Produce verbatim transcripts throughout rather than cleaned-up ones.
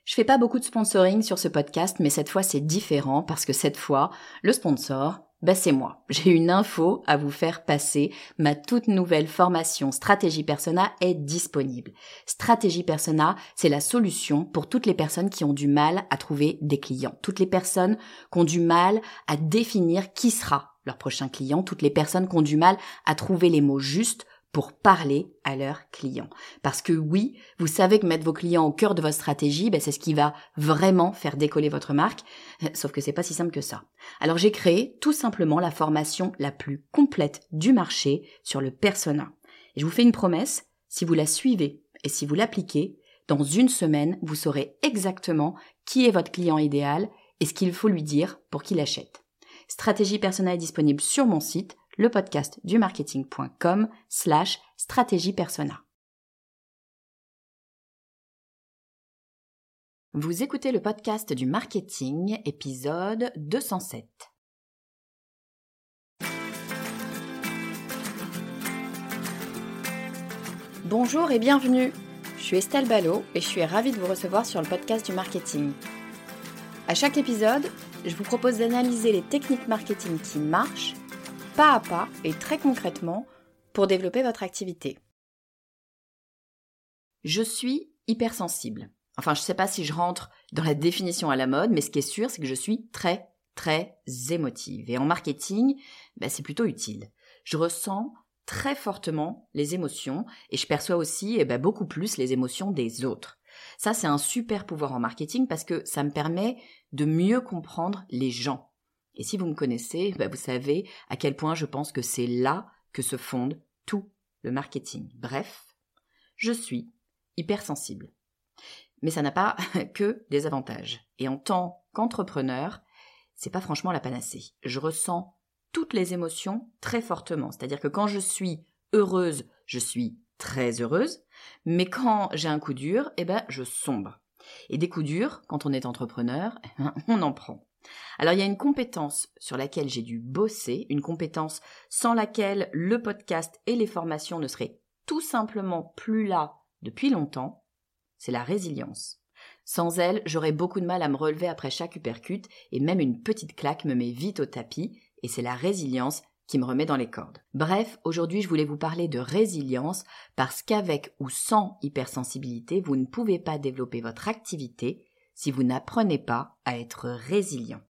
Je fais pas beaucoup de sponsoring sur ce podcast, mais cette fois c'est différent parce que cette fois, le sponsor, bah c'est moi. J'ai une info à vous faire passer. Ma toute nouvelle formation Stratégie Persona est disponible. Stratégie Persona, c'est la solution pour toutes les personnes qui ont du mal à trouver des clients. Toutes les personnes qui ont du mal à définir qui sera leur prochain client. Toutes les personnes qui ont du mal à trouver les mots justes pour parler à leurs clients. Parce que oui, vous savez que mettre vos clients au cœur de votre stratégie, ben c'est ce qui va vraiment faire décoller votre marque, sauf que c'est pas si simple que ça. Alors j'ai créé tout simplement la formation la plus complète du marché sur le persona. Et je vous fais une promesse, si vous la suivez et si vous l'appliquez, dans une semaine, vous saurez exactement qui est votre client idéal et ce qu'il faut lui dire pour qu'il achète. Stratégie Persona est disponible sur mon site, le podcast du marketing.com slash stratégie persona. Vous écoutez le podcast du marketing, épisode deux cent sept. Bonjour et bienvenue. Je suis Estelle Ballot et je suis ravie de vous recevoir sur le podcast du marketing. À chaque épisode, je vous propose d'analyser les techniques marketing qui marchent pas à pas et très concrètement pour développer votre activité. Je suis hypersensible. Enfin, je ne sais pas si je rentre dans la définition à la mode, mais ce qui est sûr, c'est que je suis très, très émotive. Et en marketing, ben, c'est plutôt utile. Je ressens très fortement les émotions et je perçois aussi eh ben, beaucoup plus les émotions des autres. Ça, c'est un super pouvoir en marketing parce que ça me permet de mieux comprendre les gens. Et si vous me connaissez, bah vous savez à quel point je pense que c'est là que se fonde tout le marketing. Bref, je suis hypersensible. Mais ça n'a pas que des avantages. Et en tant qu'entrepreneur, c'est pas franchement la panacée. Je ressens toutes les émotions très fortement. C'est-à-dire que quand je suis heureuse, je suis très heureuse. Mais quand j'ai un coup dur, eh ben, je sombre. Et des coups durs, quand on est entrepreneur, on en prend. Alors il y a une compétence sur laquelle j'ai dû bosser, une compétence sans laquelle le podcast et les formations ne seraient tout simplement plus là depuis longtemps, c'est la résilience. Sans elle, j'aurais beaucoup de mal à me relever après chaque uppercut et même une petite claque me met vite au tapis et c'est la résilience qui me remet dans les cordes. Bref, aujourd'hui je voulais vous parler de résilience parce qu'avec ou sans hypersensibilité, vous ne pouvez pas développer votre activité si vous n'apprenez pas à être résilient.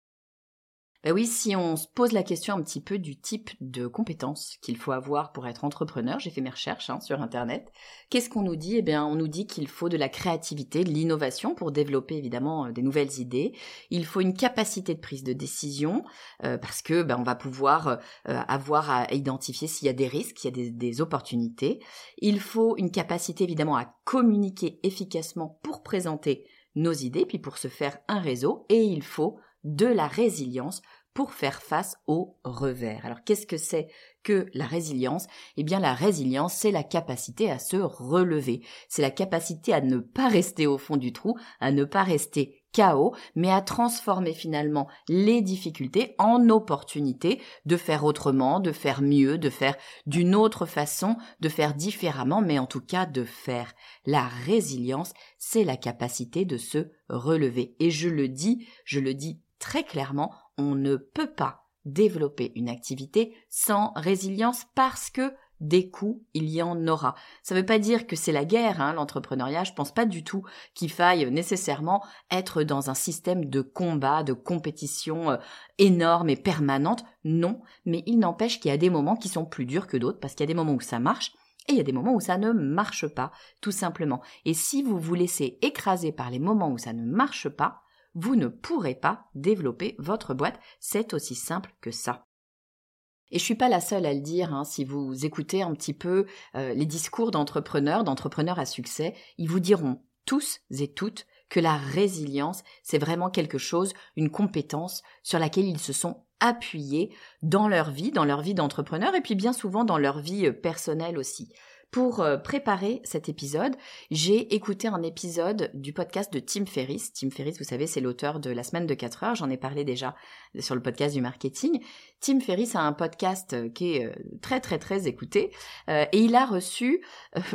Ben oui, si on se pose la question un petit peu du type de compétences qu'il faut avoir pour être entrepreneur, j'ai fait mes recherches hein, sur Internet, qu'est-ce qu'on nous dit ? Eh bien, on nous dit qu'il faut de la créativité, de l'innovation pour développer évidemment des nouvelles idées. Il faut une capacité de prise de décision euh, parce que ben, on va pouvoir euh, avoir à identifier s'il y a des risques, s'il y a des, des opportunités. Il faut une capacité évidemment à communiquer efficacement pour présenter nos idées, puis pour se faire un réseau, et il faut de la résilience pour faire face aux revers. Alors qu'est-ce que c'est que la résilience ? Eh bien la résilience, c'est la capacité à se relever, c'est la capacité à ne pas rester au fond du trou, à ne pas rester K O, mais à transformer finalement les difficultés en opportunités de faire autrement, de faire mieux, de faire d'une autre façon, de faire différemment, mais en tout cas de faire. La résilience, c'est la capacité de se relever. Et je le dis, je le dis très clairement, on ne peut pas développer une activité sans résilience parce que des coups, il y en aura. Ça ne veut pas dire que c'est la guerre, hein, l'entrepreneuriat. Je pense pas du tout qu'il faille nécessairement être dans un système de combat, de compétition euh, énorme et permanente. Non, mais il n'empêche qu'il y a des moments qui sont plus durs que d'autres parce qu'il y a des moments où ça marche et il y a des moments où ça ne marche pas, tout simplement. Et si vous vous laissez écraser par les moments où ça ne marche pas, vous ne pourrez pas développer votre boîte. C'est aussi simple que ça. Et je suis pas la seule à le dire, hein, si vous écoutez un petit peu euh, les discours d'entrepreneurs, d'entrepreneurs à succès, ils vous diront tous et toutes que la résilience, c'est vraiment quelque chose, une compétence sur laquelle ils se sont appuyés dans leur vie, dans leur vie d'entrepreneur et puis bien souvent dans leur vie personnelle aussi. Pour préparer cet épisode, j'ai écouté un épisode du podcast de Tim Ferriss. Tim Ferriss, vous savez, c'est l'auteur de La semaine de quatre heures. J'en ai parlé déjà sur le podcast du marketing. Tim Ferriss a un podcast qui est très, très, très écouté. Et il a reçu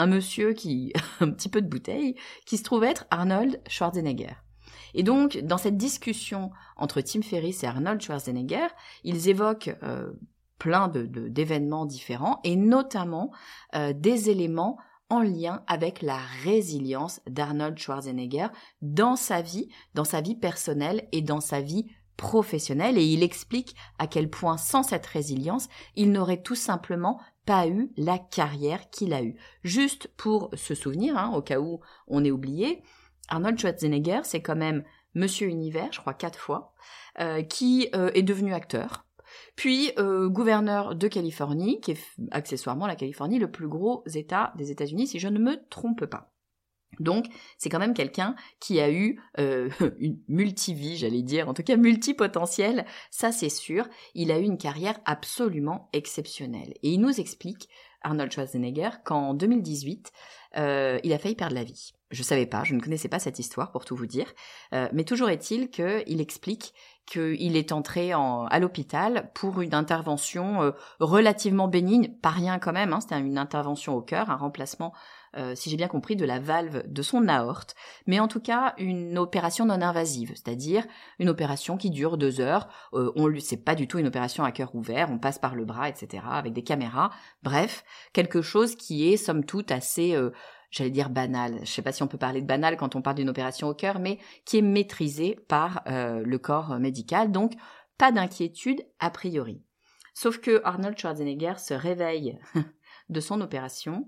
un monsieur qui, un petit peu de bouteille, qui se trouve être Arnold Schwarzenegger. Et donc, dans cette discussion entre Tim Ferriss et Arnold Schwarzenegger, ils évoquent euh, plein de, de, d'événements différents, et notamment euh, des éléments en lien avec la résilience d'Arnold Schwarzenegger dans sa vie, dans sa vie personnelle et dans sa vie professionnelle. Et il explique à quel point, sans cette résilience, il n'aurait tout simplement pas eu la carrière qu'il a eue. Juste pour se souvenir, hein, au cas où on ait oublié, Arnold Schwarzenegger, c'est quand même Monsieur Univers, je crois quatre fois, euh, qui euh, est devenu acteur, puis euh, gouverneur de Californie, qui est accessoirement la Californie, le plus gros État des États-Unis, si je ne me trompe pas. Donc, c'est quand même quelqu'un qui a eu euh, une multivie, j'allais dire, en tout cas multipotentiel, ça c'est sûr. Il a eu une carrière absolument exceptionnelle. Et il nous explique, Arnold Schwarzenegger, qu'en deux mille dix-huit, euh, il a failli perdre la vie. Je savais pas, je ne connaissais pas cette histoire pour tout vous dire, euh, mais toujours est-il qu'il explique qu'il est entré en, à l'hôpital pour une intervention euh, relativement bénigne, pas rien quand même, hein, c'était une intervention au cœur, un remplacement, euh, si j'ai bien compris, de la valve de son aorte, mais en tout cas une opération non invasive, c'est-à-dire une opération qui dure deux heures, euh, on, c'est pas du tout une opération à cœur ouvert, on passe par le bras, et cetera, avec des caméras, bref, quelque chose qui est somme toute assez... Euh, j'allais dire banal, je sais pas si on peut parler de banal quand on parle d'une opération au cœur, mais qui est maîtrisée par euh, le corps médical, donc pas d'inquiétude a priori. Sauf que Arnold Schwarzenegger se réveille de son opération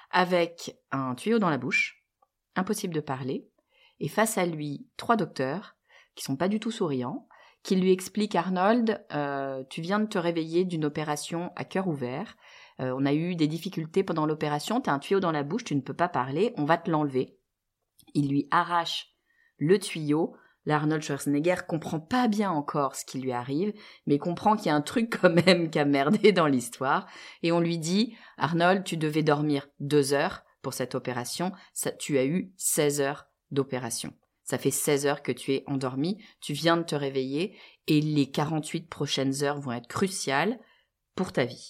avec un tuyau dans la bouche, impossible de parler, et face à lui, trois docteurs, qui sont pas du tout souriants, qui lui expliquent « Arnold, euh, tu viens de te réveiller d'une opération à cœur ouvert, Euh, on a eu des difficultés pendant l'opération, tu as un tuyau dans la bouche, tu ne peux pas parler, on va te l'enlever. » Il lui arrache le tuyau. Là, Arnold Schwarzenegger comprend pas bien encore ce qui lui arrive, mais comprend qu'il y a un truc quand même qui a merdé dans l'histoire. Et on lui dit « Arnold, tu devais dormir deux heures pour cette opération, ça, tu as eu seize heures d'opération. Ça fait seize heures que tu es endormi, tu viens de te réveiller et les quarante-huit prochaines heures vont être cruciales pour ta vie. »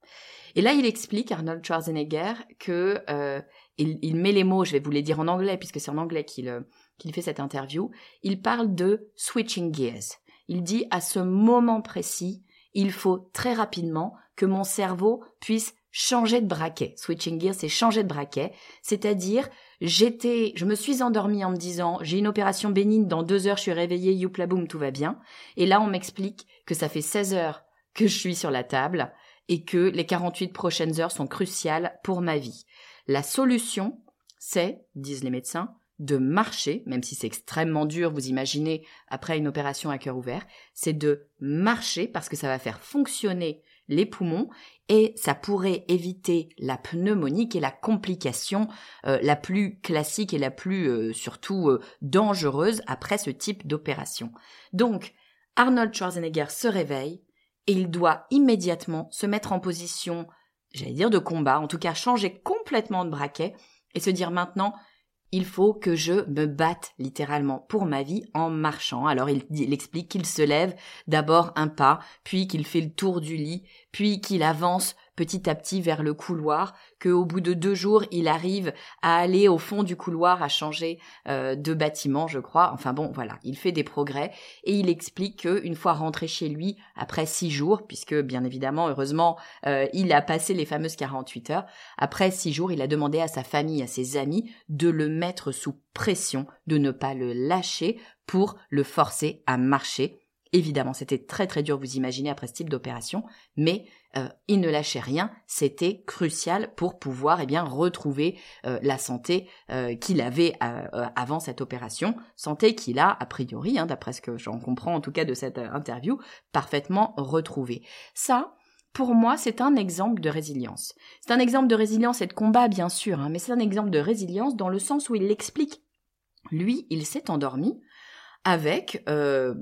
Et là, il explique, Arnold Schwarzenegger, que euh, il, il met les mots, je vais vous les dire en anglais, puisque c'est en anglais qu'il, euh, qu'il fait cette interview, il parle de « switching gears ». Il dit, à ce moment précis, il faut très rapidement que mon cerveau puisse changer de braquet. Switching gears, c'est changer de braquet, c'est-à-dire, j'étais, je me suis endormie en me disant, j'ai une opération bénigne, dans deux heures, je suis réveillée, youpla boum, tout va bien. Et là, on m'explique que ça fait seize heures que je suis sur la table, et que les quarante-huit prochaines heures sont cruciales pour ma vie. La solution, c'est, disent les médecins, de marcher, même si c'est extrêmement dur, vous imaginez, après une opération à cœur ouvert, c'est de marcher parce que ça va faire fonctionner les poumons et ça pourrait éviter la pneumonie qui est la complication euh, la plus classique et la plus euh, surtout euh, dangereuse après ce type d'opération. Donc, Arnold Schwarzenegger se réveille, et il doit immédiatement se mettre en position, j'allais dire de combat, en tout cas changer complètement de braquet et se dire maintenant, il faut que je me batte littéralement pour ma vie en marchant. Alors il, il explique qu'il se lève d'abord un pas, puis qu'il fait le tour du lit, puis qu'il avance petit à petit vers le couloir, qu'au bout de deux jours, il arrive à aller au fond du couloir, à changer euh, de bâtiment, je crois. Enfin bon, voilà, il fait des progrès et il explique qu'une fois rentré chez lui, après six jours, puisque bien évidemment, heureusement, euh, il a passé les fameuses quarante-huit heures, après six jours, il a demandé à sa famille, à ses amis, de le mettre sous pression, de ne pas le lâcher pour le forcer à marcher. Évidemment, c'était très très dur, vous imaginez, après ce type d'opération, mais euh, il ne lâchait rien, c'était crucial pour pouvoir eh bien retrouver euh, la santé euh, qu'il avait euh, euh, avant cette opération, santé qu'il a, a priori, hein, d'après ce que j'en comprends en tout cas de cette euh, interview, parfaitement retrouvée. Ça, pour moi, c'est un exemple de résilience. C'est un exemple de résilience et de combat, bien sûr, hein, mais c'est un exemple de résilience dans le sens où il l'explique. Lui, il s'est endormi avec... Euh,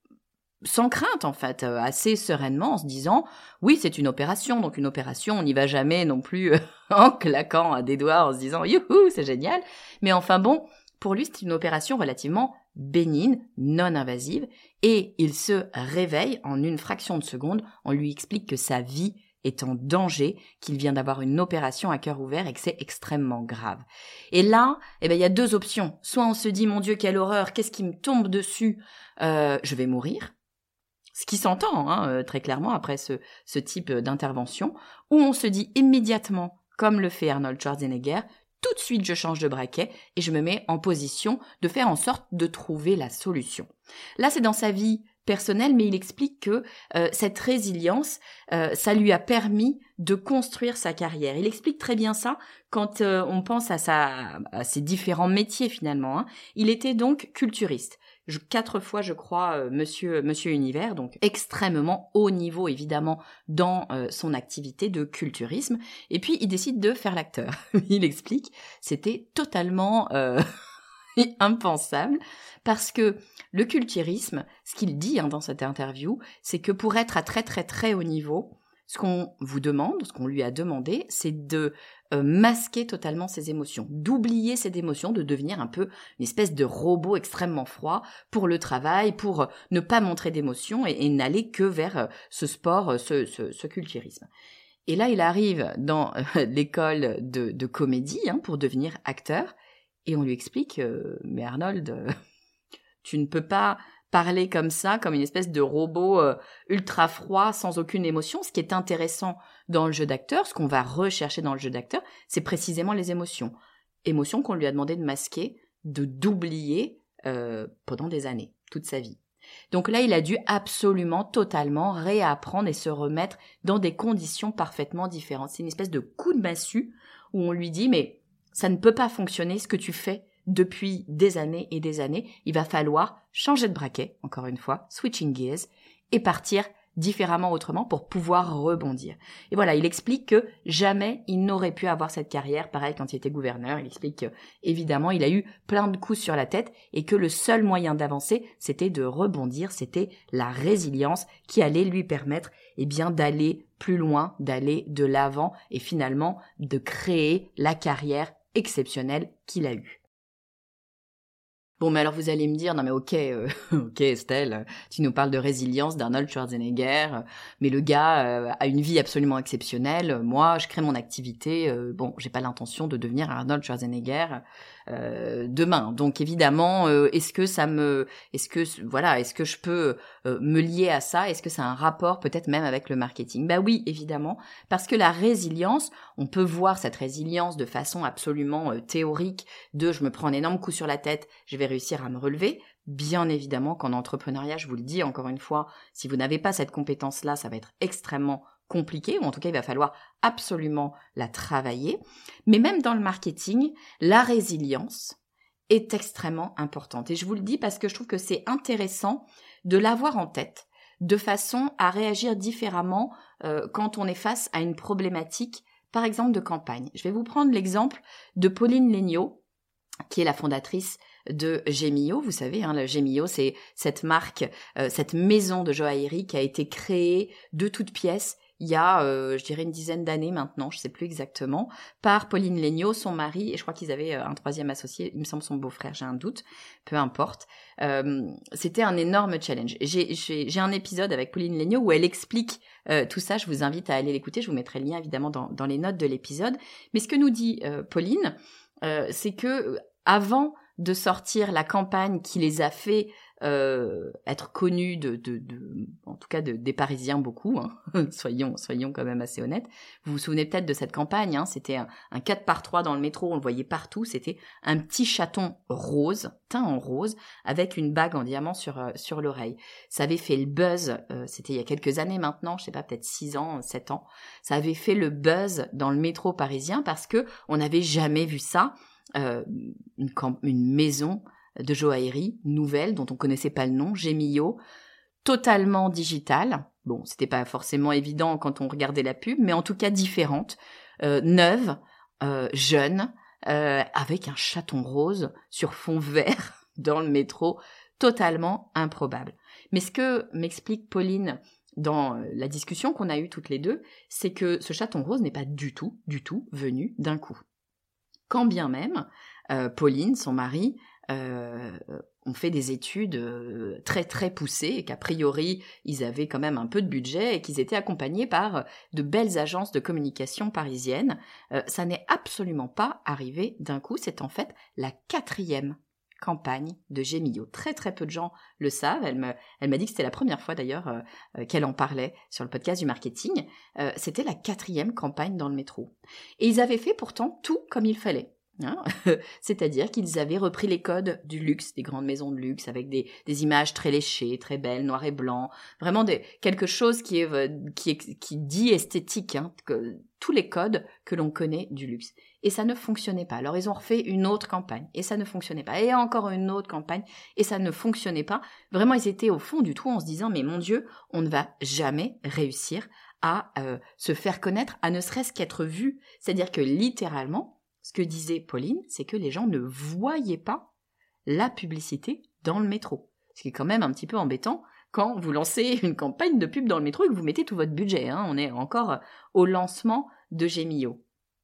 sans crainte en fait, euh, assez sereinement en se disant oui c'est une opération, donc une opération on n'y va jamais non plus euh, en claquant des doigts en se disant youhou c'est génial, mais enfin bon pour lui c'est une opération relativement bénigne, non invasive et il se réveille en une fraction de seconde, on lui explique que sa vie est en danger, qu'il vient d'avoir une opération à cœur ouvert et que c'est extrêmement grave. Et là, eh ben, il y a deux options. Soit on se dit, mon Dieu, quelle horreur, qu'est-ce qui me tombe dessus, euh, je vais mourir. Ce qui s'entend hein, euh, très clairement après ce, ce type d'intervention. Ou on se dit immédiatement, comme le fait Arnold Schwarzenegger, tout de suite je change de braquet et je me mets en position de faire en sorte de trouver la solution. Là, c'est dans sa vie personnelle, mais il explique que euh, cette résilience, euh, ça lui a permis de construire sa carrière. Il explique très bien ça quand euh, on pense à, sa, à ses différents métiers finalement. Hein. Il était donc culturiste. Je, quatre fois, je crois, euh, monsieur, monsieur Univers, donc extrêmement haut niveau, évidemment, dans euh, son activité de culturisme. Et puis, il décide de faire l'acteur. Il explique, c'était totalement euh, impensable, parce que le culturisme, ce qu'il dit hein, dans cette interview, c'est que pour être à très très très haut niveau, ce qu'on vous demande, ce qu'on lui a demandé, c'est de euh, masquer totalement ses émotions, d'oublier ses émotions, de devenir un peu une espèce de robot extrêmement froid pour le travail, pour euh, ne pas montrer d'émotions et, et n'aller que vers euh, ce sport, euh, ce, ce, ce culturisme. Et là, il arrive dans euh, l'école de, de comédie hein, pour devenir acteur et on lui explique euh, « Mais Arnold, euh, tu ne peux pas... » parler comme ça, comme une espèce de robot euh, ultra froid, sans aucune émotion. Ce qui est intéressant dans le jeu d'acteur, ce qu'on va rechercher dans le jeu d'acteur, c'est précisément les émotions. Émotions qu'on lui a demandé de masquer, de d'oublier euh, pendant des années, toute sa vie. Donc là, il a dû absolument, totalement réapprendre et se remettre dans des conditions parfaitement différentes. C'est une espèce de coup de massue où on lui dit « Mais ça ne peut pas fonctionner ce que tu fais depuis des années et des années, il va falloir changer de braquet, encore une fois, switching gears, et partir différemment autrement pour pouvoir rebondir. » Et voilà, il explique que jamais il n'aurait pu avoir cette carrière, pareil quand il était gouverneur, il explique que, évidemment, il a eu plein de coups sur la tête et que le seul moyen d'avancer, c'était de rebondir, c'était la résilience qui allait lui permettre, eh bien, d'aller plus loin, d'aller de l'avant et finalement de créer la carrière exceptionnelle qu'il a eue. Bon, mais alors vous allez me dire, non mais ok, euh, ok Estelle, tu nous parles de résilience d'Arnold Schwarzenegger, euh, mais le gars euh, a une vie absolument exceptionnelle. Moi, je crée mon activité, euh, bon, j'ai pas l'intention de devenir Arnold Schwarzenegger euh, demain. Donc évidemment, euh, est-ce que ça me, est-ce que voilà, est-ce que je peux euh, me lier à ça? Est-ce que ça a un rapport peut-être même avec le marketing? Bah oui, évidemment, parce que la résilience, on peut voir cette résilience de façon absolument euh, théorique, de je me prends un énorme coup sur la tête, je vais réussir à me relever. Bien évidemment qu'en entrepreneuriat, je vous le dis encore une fois, si vous n'avez pas cette compétence-là, ça va être extrêmement compliqué, ou en tout cas, il va falloir absolument la travailler. Mais même dans le marketing, la résilience est extrêmement importante. Et je vous le dis parce que je trouve que c'est intéressant de l'avoir en tête, de façon à réagir différemment euh, quand on est face à une problématique, par exemple de campagne. Je vais vous prendre l'exemple de Pauline Léniaud, qui est la fondatrice de Gemio. Vous savez, hein, le Gemio, c'est cette marque, euh, cette maison de joaillerie qui a été créée de toutes pièces il y a, euh, je dirais, une dizaine d'années maintenant, je ne sais plus exactement, par Pauline Léniaud, son mari, et je crois qu'ils avaient un troisième associé, il me semble son beau-frère, j'ai un doute, peu importe. Euh, c'était un énorme challenge. J'ai, j'ai, j'ai un épisode avec Pauline Léniaud où elle explique euh, tout ça, je vous invite à aller l'écouter, je vous mettrai le lien évidemment dans, dans les notes de l'épisode. Mais ce que nous dit euh, Pauline, euh, c'est que avant de sortir la campagne qui les a fait euh, être connus de, de, de, en tout cas de, des Parisiens beaucoup, hein. soyons, soyons quand même assez honnêtes. Vous vous souvenez peut-être de cette campagne, hein. C'était un, un quatre par trois dans le métro, on le voyait partout, c'était un petit chaton rose, teint en rose, avec une bague en diamant sur, euh, sur l'oreille. Ça avait fait le buzz, euh, c'était il y a quelques années maintenant, je sais pas, peut-être six ans, sept ans, ça avait fait le buzz dans le métro parisien parce que on n'avait jamais vu ça. Euh, une, camp- une maison de joaillerie nouvelle dont on connaissait pas le nom, Gemio, totalement digitale. Bon, c'était pas forcément évident quand on regardait la pub, mais en tout cas différente, euh, neuve, euh, jeune, euh, avec un chaton rose sur fond vert dans le métro, totalement improbable. Mais ce que m'explique Pauline dans la discussion qu'on a eue toutes les deux, c'est que ce chaton rose n'est pas du tout, du tout venu d'un coup. Quand bien même, euh, Pauline, son mari, euh, ont fait des études euh, très très poussées et qu'a priori ils avaient quand même un peu de budget et qu'ils étaient accompagnés par de belles agences de communication parisiennes. Euh, ça n'est absolument pas arrivé d'un coup, c'est en fait la quatrième campagne de Gemio. Très très peu de gens le savent. Elle, me, elle m'a dit que c'était la première fois d'ailleurs euh, qu'elle en parlait sur le podcast du marketing. Euh, c'était la quatrième campagne dans le métro. Et ils avaient fait pourtant tout comme il fallait. Hein, c'est-à-dire qu'ils avaient repris les codes du luxe, des grandes maisons de luxe, avec des, des images très léchées, très belles, noir et blanc, vraiment des, quelque chose qui, est, qui, est, qui dit esthétique, hein, que, tous les codes que l'on connaît du luxe. Et ça ne fonctionnait pas. Alors ils ont refait une autre campagne, et ça ne fonctionnait pas, et encore une autre campagne, et ça ne fonctionnait pas. Vraiment, ils étaient au fond du trou en se disant, mais mon Dieu, on ne va jamais réussir à euh, se faire connaître, à ne serait-ce qu'être vu. C'est-à-dire que littéralement, ce que disait Pauline, c'est que les gens ne voyaient pas la publicité dans le métro. Ce qui est quand même un petit peu embêtant quand vous lancez une campagne de pub dans le métro et que vous mettez tout votre budget. Hein. On est encore au lancement de Gemio.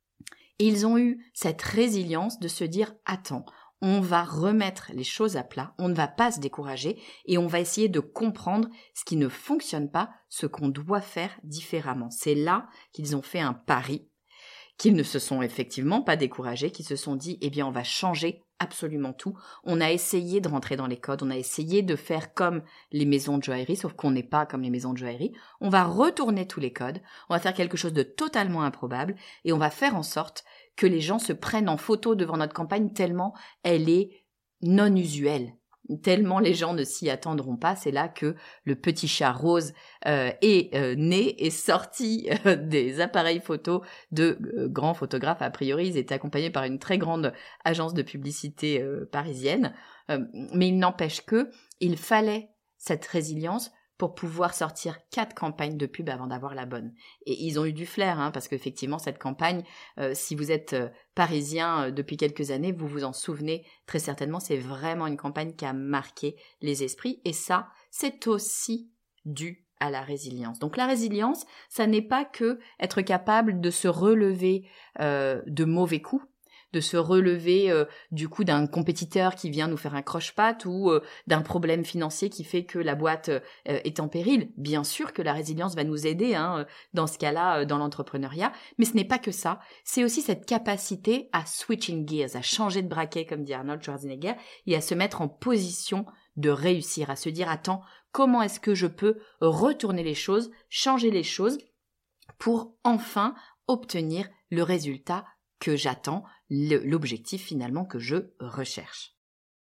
Et ils ont eu cette résilience de se dire « Attends, on va remettre les choses à plat, on ne va pas se décourager et on va essayer de comprendre ce qui ne fonctionne pas, ce qu'on doit faire différemment. » C'est là qu'ils ont fait un pari, qu'ils ne se sont effectivement pas découragés, qu'ils se sont dit « Eh bien, on va changer absolument tout. » On a essayé de rentrer dans les codes, on a essayé de faire comme les maisons de joaillerie, sauf qu'on n'est pas comme les maisons de joaillerie. On va retourner tous les codes, on va faire quelque chose de totalement improbable et on va faire en sorte que les gens se prennent en photo devant notre campagne tellement elle est non usuelle. Tellement les gens ne s'y attendront pas, c'est là que le petit chat rose euh, est euh, né et sorti euh, des appareils photo de euh, grands photographes. A priori, ils étaient accompagnés par une très grande agence de publicité euh, parisienne. Euh, mais il n'empêche que il fallait cette résilience pour pouvoir sortir quatre campagnes de pub avant d'avoir la bonne. Et ils ont eu du flair, hein, parce qu'effectivement, cette campagne, euh, si vous êtes euh, parisien euh, depuis quelques années, vous vous en souvenez très certainement, c'est vraiment une campagne qui a marqué les esprits. Et ça, c'est aussi dû à la résilience. Donc la résilience, ça n'est pas que être capable de se relever euh, de mauvais coups, de se relever euh, du coup d'un compétiteur qui vient nous faire un croche-patte ou euh, d'un problème financier qui fait que la boîte euh, est en péril. Bien sûr que la résilience va nous aider hein, dans ce cas-là, euh, dans l'entrepreneuriat, mais ce n'est pas que ça. C'est aussi cette capacité à switching gears, à changer de braquet, comme dit Arnold Schwarzenegger, et à se mettre en position de réussir, à se dire « Attends, comment est-ce que je peux retourner les choses, changer les choses pour enfin obtenir le résultat que j'attends, l'objectif finalement que je recherche. »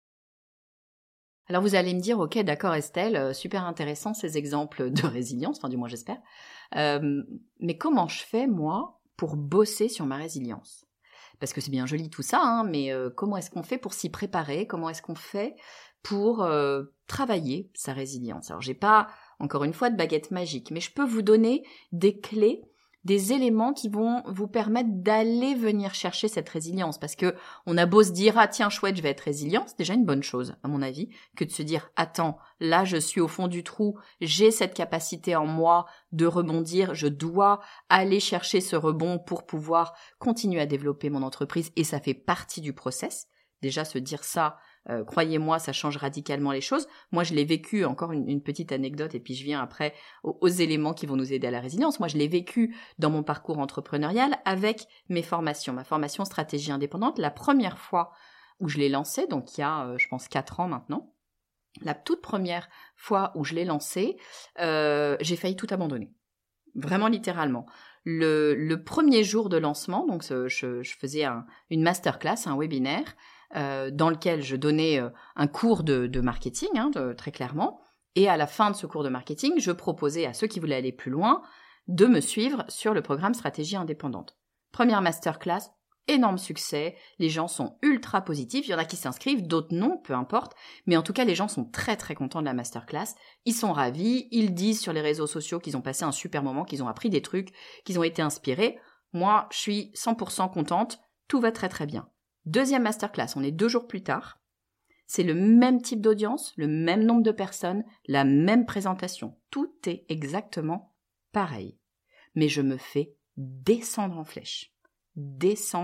Alors vous allez me dire, ok, d'accord Estelle, super intéressant ces exemples de résilience, enfin du moins j'espère, euh, mais comment je fais moi pour bosser sur ma résilience ? Parce que c'est bien joli tout ça, hein, mais euh, comment est-ce qu'on fait pour s'y préparer ? Comment est-ce qu'on fait pour euh, travailler sa résilience ? Alors j'ai pas, encore une fois, de baguette magique, mais je peux vous donner des clés, des éléments qui vont vous permettre d'aller venir chercher cette résilience. Parce que on a beau se dire « Ah tiens, chouette, je vais être résilient », c'est déjà une bonne chose, à mon avis, que de se dire « Attends, là je suis au fond du trou, j'ai cette capacité en moi de rebondir, je dois aller chercher ce rebond pour pouvoir continuer à développer mon entreprise et ça fait partie du process ». Déjà se dire ça, Euh, croyez-moi, ça change radicalement les choses. Moi, je l'ai vécu, encore une, une petite anecdote, et puis je viens après aux, aux éléments qui vont nous aider à la résilience. Moi, je l'ai vécu dans mon parcours entrepreneurial avec mes formations. Ma formation stratégie indépendante, la première fois où je l'ai lancée, donc il y a, euh, je pense, quatre ans maintenant, la toute première fois où je l'ai lancée, euh, j'ai failli tout abandonner. Vraiment littéralement. Le, le premier jour de lancement, donc je, je faisais un, une masterclass, un webinaire, Euh, dans lequel je donnais euh, un cours de, de marketing, hein, de, très clairement. Et à la fin de ce cours de marketing, je proposais à ceux qui voulaient aller plus loin de me suivre sur le programme Stratégie Indépendante. Première masterclass, énorme succès, les gens sont ultra positifs, il y en a qui s'inscrivent, d'autres non, peu importe, mais en tout cas les gens sont très très contents de la masterclass, ils sont ravis, ils disent sur les réseaux sociaux qu'ils ont passé un super moment, qu'ils ont appris des trucs, qu'ils ont été inspirés. Moi, je suis cent pour cent contente, tout va très très bien. Deuxième masterclass, on est deux jours plus tard. C'est le même type d'audience, le même nombre de personnes, la même présentation. Tout est exactement pareil. Mais je me fais descendre en flèche. Descendre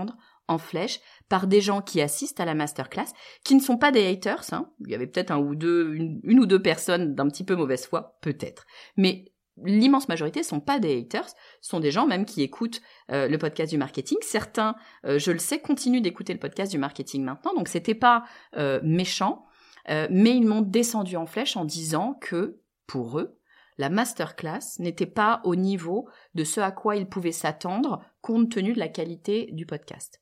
en flèche par des gens qui assistent à la masterclass, qui ne sont pas des haters, hein. Il y avait peut-être un ou deux, une, une ou deux personnes d'un petit peu mauvaise foi, peut-être. Mais l'immense majorité sont pas des haters, sont des gens même qui écoutent euh, le podcast du marketing. Certains, euh, je le sais, continuent d'écouter le podcast du marketing maintenant, donc c'était pas euh, méchant, euh, mais ils m'ont descendu en flèche en disant que, pour eux, la masterclass n'était pas au niveau de ce à quoi ils pouvaient s'attendre compte tenu de la qualité du podcast.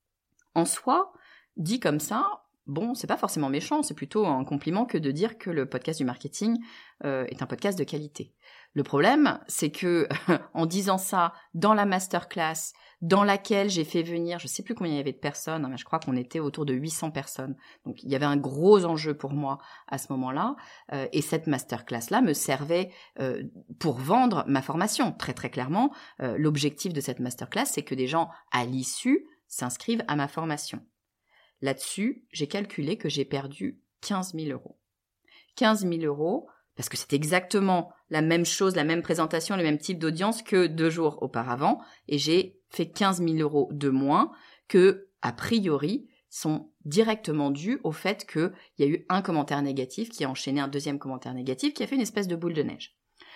En soi, dit comme ça, bon, c'est pas forcément méchant, c'est plutôt un compliment que de dire que le podcast du marketing euh, est un podcast de qualité. Le problème, c'est que en disant ça dans la masterclass, dans laquelle j'ai fait venir, je sais plus combien il y avait de personnes, mais je crois qu'on était autour de huit cents personnes. Donc il y avait un gros enjeu pour moi à ce moment-là, euh, et cette masterclass-là me servait euh, pour vendre ma formation. Très très clairement, euh, l'objectif de cette masterclass, c'est que des gens à l'issue s'inscrivent à ma formation. Là-dessus, j'ai calculé que j'ai perdu quinze mille euros. quinze mille euros, parce que c'est exactement la même chose, la même présentation, le même type d'audience que deux jours auparavant, et j'ai fait quinze mille euros de moins que, a priori, sont directement dus au fait qu'il y a eu un commentaire négatif qui a enchaîné un deuxième commentaire négatif qui a fait une espèce de boule de neige.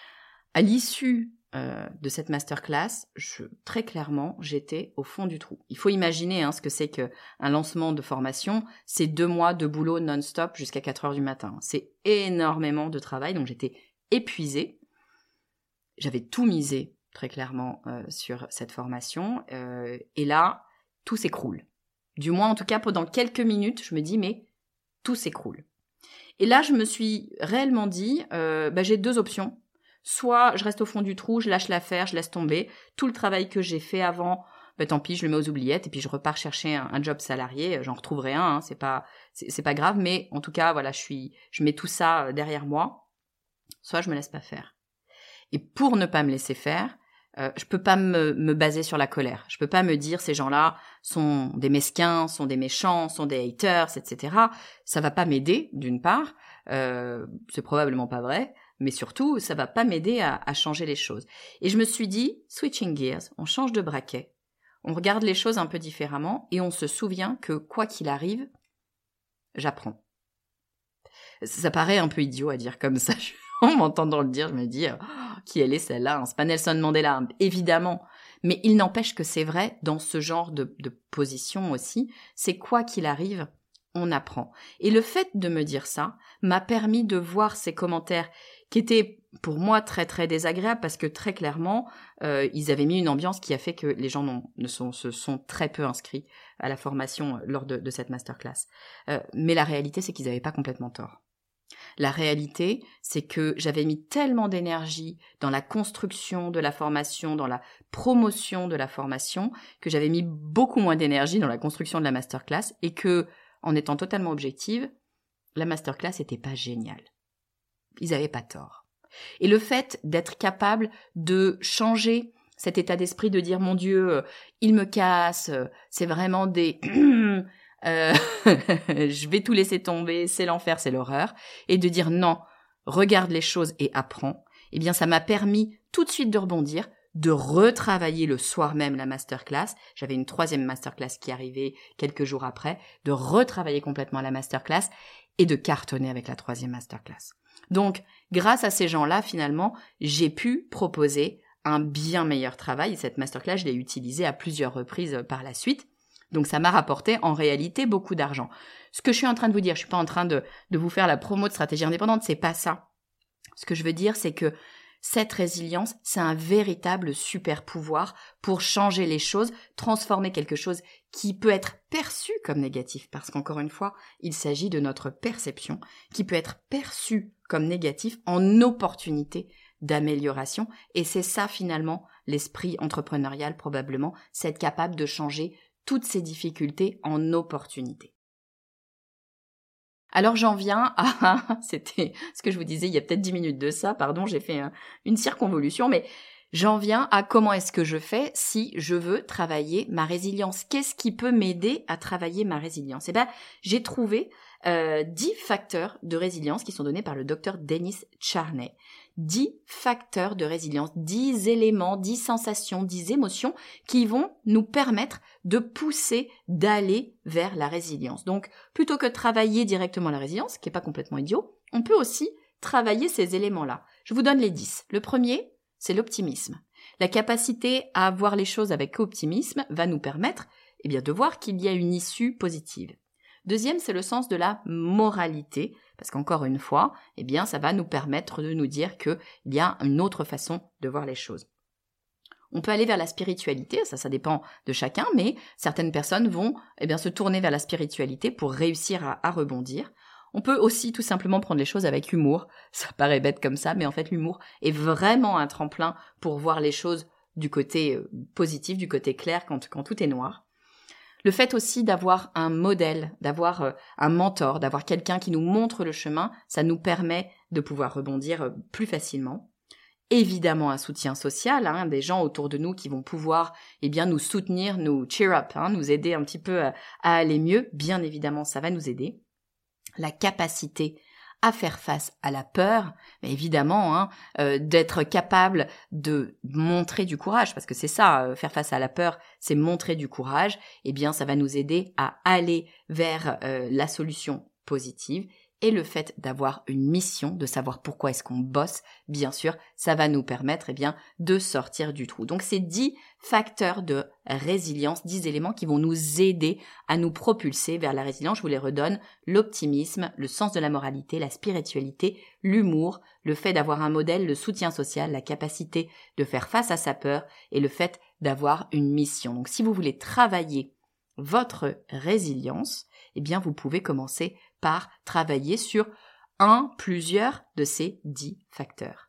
À l'issue euh, de cette masterclass, je, très clairement, j'étais au fond du trou. Il faut imaginer hein, ce que c'est qu'un lancement de formation, c'est deux mois de boulot non-stop jusqu'à quatre heures du matin. C'est énormément de travail, donc j'étais épuisée. J'avais tout misé, très clairement, euh, sur cette formation. Euh, et là, tout s'écroule. Du moins, en tout cas, pendant quelques minutes, je me dis, mais tout s'écroule. Et là, je me suis réellement dit, euh, bah, j'ai deux options. Soit je reste au fond du trou, je lâche l'affaire, je laisse tomber. Tout le travail que j'ai fait avant, bah, tant pis, je le mets aux oubliettes et puis je repars chercher un, un job salarié. J'en retrouverai un, hein, c'est pas, c'est, c'est pas grave. Mais en tout cas, voilà, je suis, je mets tout ça derrière moi. Soit je me laisse pas faire. Et pour ne pas me laisser faire, euh, je peux pas me, me baser sur la colère. Je peux pas me dire ces gens-là sont des mesquins, sont des méchants, sont des haters, et cetera. Ça va pas m'aider, d'une part. Euh, c'est probablement pas vrai. Mais surtout, ça va pas m'aider à, à changer les choses. Et je me suis dit, switching gears, on change de braquet, on regarde les choses un peu différemment et on se souvient que quoi qu'il arrive, j'apprends. Ça paraît un peu idiot à dire comme ça. En m'entendant le dire, je me dis, oh, qui elle est celle-là, hein, c'est pas Nelson Mandela, hein, évidemment. Mais il n'empêche que c'est vrai dans ce genre de, de position aussi, c'est quoi qu'il arrive, on apprend. Et le fait de me dire ça m'a permis de voir ces commentaires qui étaient pour moi très très désagréables parce que très clairement, euh, ils avaient mis une ambiance qui a fait que les gens non, ne sont, se sont très peu inscrits à la formation lors de, de cette masterclass. Euh, mais la réalité, c'est qu'ils n'avaient pas complètement tort. La réalité, c'est que j'avais mis tellement d'énergie dans la construction de la formation, dans la promotion de la formation, que j'avais mis beaucoup moins d'énergie dans la construction de la masterclass et que, en étant totalement objective, la masterclass n'était pas géniale. Ils n'avaient pas tort. Et le fait d'être capable de changer cet état d'esprit, de dire « Mon Dieu, il me casse, c'est vraiment des... euh, je vais tout laisser tomber, c'est l'enfer, c'est l'horreur », et de dire « Non, regarde les choses et apprends », eh bien ça m'a permis tout de suite de rebondir, de retravailler le soir même la masterclass. J'avais une troisième masterclass qui arrivait quelques jours après, de retravailler complètement la masterclass et de cartonner avec la troisième masterclass. Donc, grâce à ces gens-là, finalement, j'ai pu proposer un bien meilleur travail. Et cette masterclass, je l'ai utilisée à plusieurs reprises par la suite. Donc, ça m'a rapporté en réalité beaucoup d'argent. Ce que je suis en train de vous dire, je suis pas en train de, de vous faire la promo de stratégie indépendante, c'est pas ça. Ce que je veux dire, c'est que cette résilience, c'est un véritable super pouvoir pour changer les choses, transformer quelque chose qui peut être perçu comme négatif, parce qu'encore une fois, il s'agit de notre perception, qui peut être perçu comme négatif en opportunité d'amélioration. Et c'est ça finalement l'esprit entrepreneurial probablement, c'est être capable de changer toutes ces difficultés en opportunité. Alors j'en viens à, c'était ce que je vous disais il y a peut-être dix minutes de ça, pardon, j'ai fait un, une circonvolution, mais J'en viens à comment est-ce que je fais si je veux travailler ma résilience. Qu'est-ce qui peut m'aider à travailler ma résilience? Eh ben, j'ai trouvé euh, dix facteurs de résilience qui sont donnés par le docteur Dennis Charney. dix facteurs de résilience, dix éléments, dix sensations, dix émotions qui vont nous permettre de pousser, d'aller vers la résilience. Donc, plutôt que de travailler directement la résilience, qui n'est pas complètement idiot, on peut aussi travailler ces éléments-là. Je vous donne les dix. Le premier, c'est l'optimisme. La capacité à voir les choses avec optimisme va nous permettre eh bien, de voir qu'il y a une issue positive. Deuxième, c'est le sens de la moralité, parce qu'encore une fois, eh bien, ça va nous permettre de nous dire qu'il y a une autre façon de voir les choses. On peut aller vers la spiritualité, ça, ça dépend de chacun, mais certaines personnes vont eh bien, se tourner vers la spiritualité pour réussir à, à rebondir. On peut aussi tout simplement prendre les choses avec humour. Ça paraît bête comme ça, mais en fait, l'humour est vraiment un tremplin pour voir les choses du côté positif, du côté clair quand, quand tout est noir. Le fait aussi d'avoir un modèle, d'avoir un mentor, d'avoir quelqu'un qui nous montre le chemin, ça nous permet de pouvoir rebondir plus facilement. Évidemment, un soutien social, hein, des gens autour de nous qui vont pouvoir eh bien, nous soutenir, nous cheer up, hein, nous aider un petit peu à, à aller mieux. Bien évidemment, ça va nous aider. La capacité à faire face à la peur, mais évidemment, hein, euh, d'être capable de montrer du courage, parce que c'est ça, euh, faire face à la peur, c'est montrer du courage, eh bien ça va nous aider à aller vers euh, la solution positive. Et le fait d'avoir une mission, de savoir pourquoi est-ce qu'on bosse, bien sûr, ça va nous permettre eh bien, de sortir du trou. Donc c'est dix facteurs de résilience, dix éléments qui vont nous aider à nous propulser vers la résilience. Je vous les redonne, l'optimisme, le sens de la moralité, la spiritualité, l'humour, le fait d'avoir un modèle, le soutien social, la capacité de faire face à sa peur et le fait d'avoir une mission. Donc si vous voulez travailler votre résilience, eh bien vous pouvez commencer par travailler sur un, plusieurs de ces dix facteurs.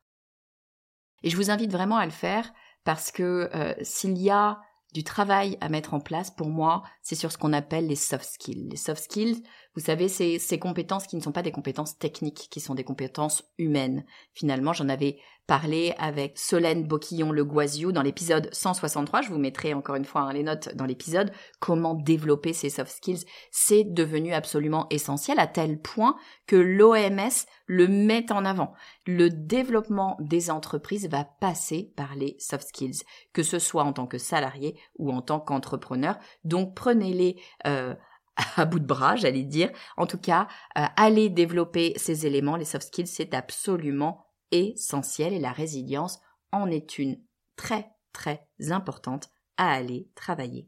Et je vous invite vraiment à le faire parce que euh, s'il y a du travail à mettre en place, pour moi, c'est sur ce qu'on appelle les soft skills. Les soft skills, vous savez, c'est ces compétences qui ne sont pas des compétences techniques, qui sont des compétences humaines. Finalement, j'en avais parlé avec Solène Boquillon-Le Guaziou dans l'épisode cent soixante-trois. Je vous mettrai encore une fois hein, les notes dans l'épisode. Comment développer ces soft skills, c'est devenu absolument essentiel à tel point que l'O M S le met en avant. Le développement des entreprises va passer par les soft skills, que ce soit en tant que salarié ou en tant qu'entrepreneur. Donc prenez-les euh, à bout de bras, j'allais dire. En tout cas, euh, allez développer ces éléments. Les soft skills, c'est absolument essentiel et la résilience en est une très très importante à aller travailler.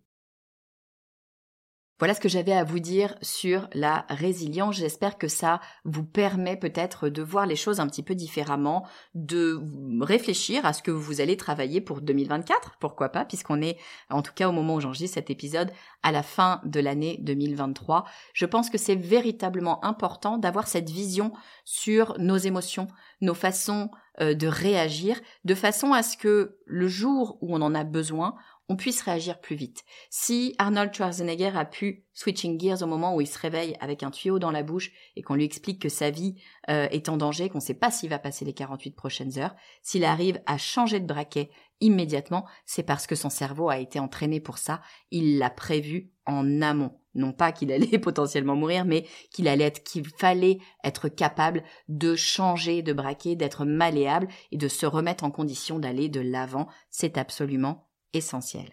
Voilà ce que j'avais à vous dire sur la résilience. J'espère que ça vous permet peut-être de voir les choses un petit peu différemment, de réfléchir à ce que vous allez travailler pour deux mille vingt-quatre, pourquoi pas, puisqu'on est, en tout cas au moment où j'enregistre cet épisode, à la fin de l'année deux mille vingt-trois. Je pense que c'est véritablement important d'avoir cette vision sur nos émotions, nos façons euh, de réagir, de façon à ce que le jour où on en a besoin, on puisse réagir plus vite. Si Arnold Schwarzenegger a pu switching gears au moment où il se réveille avec un tuyau dans la bouche et qu'on lui explique que sa vie euh, est en danger, qu'on ne sait pas s'il va passer les quarante-huit prochaines heures, s'il arrive à changer de braquet immédiatement, c'est parce que son cerveau a été entraîné pour ça. Il l'a prévu en amont. Non pas qu'il allait potentiellement mourir, mais qu'il allait être, qu'il fallait être capable de changer de braquet, d'être malléable et de se remettre en condition d'aller de l'avant. C'est absolument essentiel.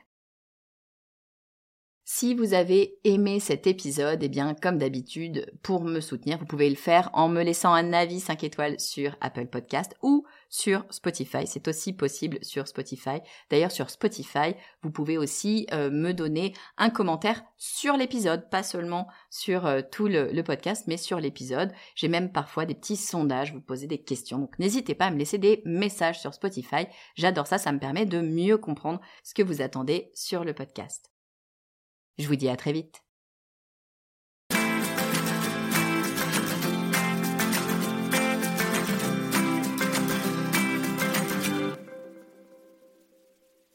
Si vous avez aimé cet épisode, eh bien, comme d'habitude, pour me soutenir, vous pouvez le faire en me laissant un avis cinq étoiles sur Apple Podcast ou sur Spotify. C'est aussi possible sur Spotify. D'ailleurs, sur Spotify, vous pouvez aussi euh, me donner un commentaire sur l'épisode, pas seulement sur euh, tout le, le podcast, mais sur l'épisode. J'ai même parfois des petits sondages, vous posez des questions. Donc, n'hésitez pas à me laisser des messages sur Spotify. J'adore ça, ça me permet de mieux comprendre ce que vous attendez sur le podcast. Je vous dis à très vite.